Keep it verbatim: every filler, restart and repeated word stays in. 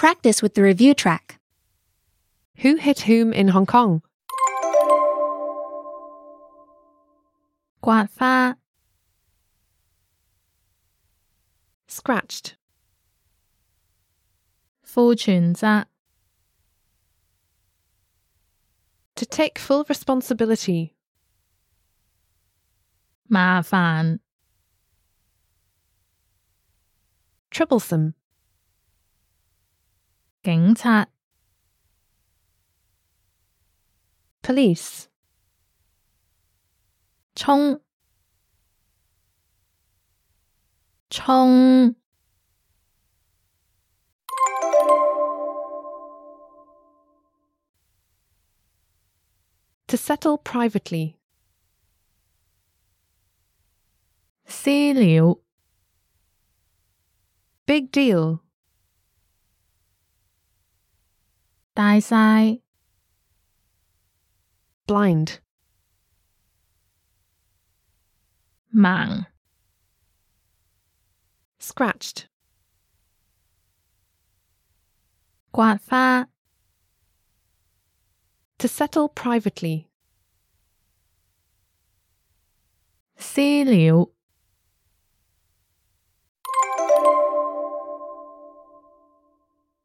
practice with the review track. Who hit whom in Hong Kong? 刮花 Scratched. 負全責 To take full responsibility. 麻煩 Troublesome. 警察 Police. 衝衝 To settle privately. 私了 Big deal. 大晒 Blind. 盲 Scratched. 刮花 To settle privately. 私了